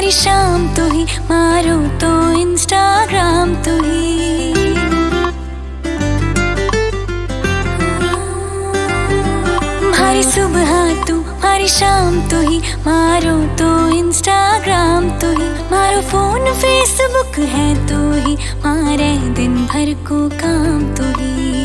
हरी शाम तू ही, मारो तो इंस्टाग्राम तू ही। हरी सुबह तू, हरी शाम तू ही, मारो तो इंस्टाग्राम तू ही। मारो फोन फेसबुक है तू ही, मारे दिन भर को काम तू ही।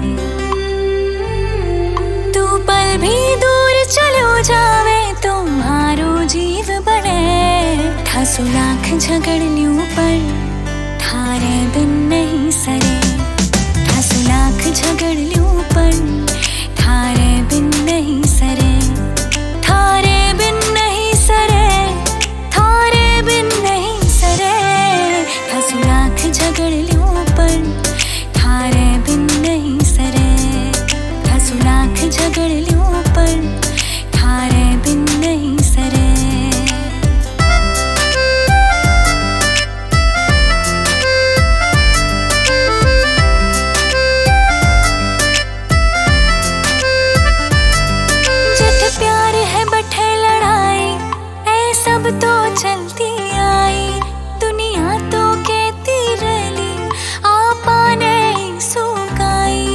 तू पल भी दूर चलो जावे तो मारो जीव बड़े। ठासु लाख झगड़ ल्यूं पर थारे बिन नहीं सरे। ठासु लाख झगड़ ल्यूं पर थारे बिन नहीं सरे। थारे बिन नहीं सरे, थारे बिन नहीं सरे। ठासु लाख झगड़ ल्यूं पर थारे बिन नहीं सरे। ठासु लाख झगड़ ल्यूं पर थारे बिन नहीं सरे। सब तो चलती आई, दुनिया तो कहती रली, आपा नहीं सुकाई।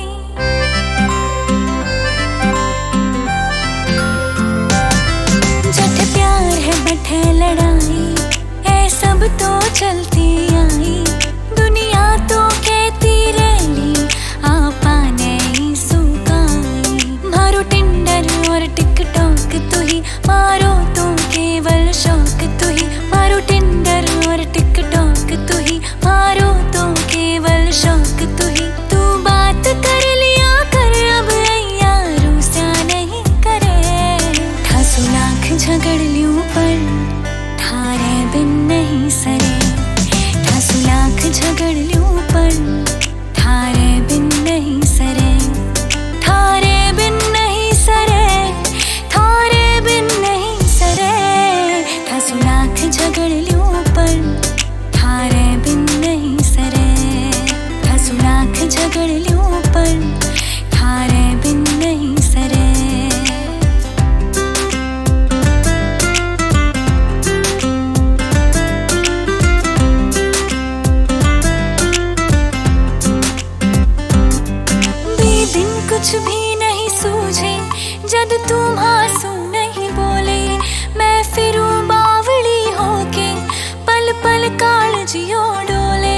जट प्यार है बठे लड़ाई, ऐ सब तो चलती आई, दुनिया तो कहती रली, आपा नहीं सुकाई। मारो टिंडर और टिकटॉक तू ही, मारो तो केवल शौक तू ही। मारो टिंडर और टिकटॉक तू ही, मारो तो केवल शौक तू ही। तू बात कर लिया कर अब यारों सा नहीं करे। ठासु लाख झगड़ ल्यूं पर थारे बिन नहीं सरे। ठासु लाख झगड़ ल्यूं पर थारे बिन नहीं सरे। थारे बिन नहीं सरे, थारे बिन नहीं सरे। ठासु लाख झगड़ ल्यूं पर थारे बिन नहीं सरे। ठासु लाख झगड़ ल्यूं पर थारे बिन नहीं सरे। दिन कुछ भी नहीं सूझे जद तुम आंसू नहीं बोले। मैं फिरूं बावड़ी होके पल पल कालजियो डोले।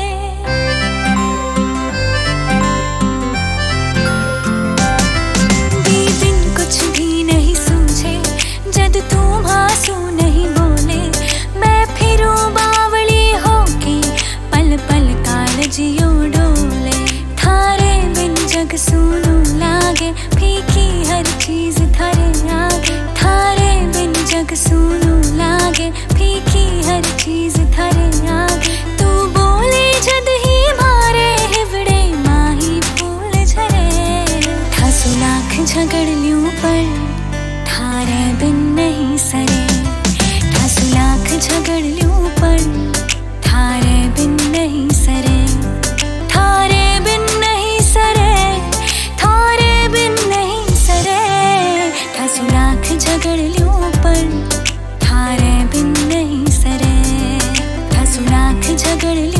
दिन कुछ भी नहीं सूझे जद तुम आंसू नहीं बोले। मैं फिरूं बावड़ी होके पल पल कालजियो डोले। थारे बिन जग सूनू लागे, फीकी हर चीज थारे आगे। थारे बिन जग सूनू लागे, फीकी हर चीज थारे आगे। तू बोले जद ही मारे हिवड़े माही फूल झरे। ठासु लाख झगड़ ल्यूं पर थारे बिन नहीं सरे। ठासु लाख झगड़ ल्यूं पर थारे बिन नहीं सरे। थारे बिन नहीं सरे, थारे बिन नहीं सरे। ठासु लाख झगड़ ल्यूं पर थारे बिन नहीं सरे। ठासु लाख झगड़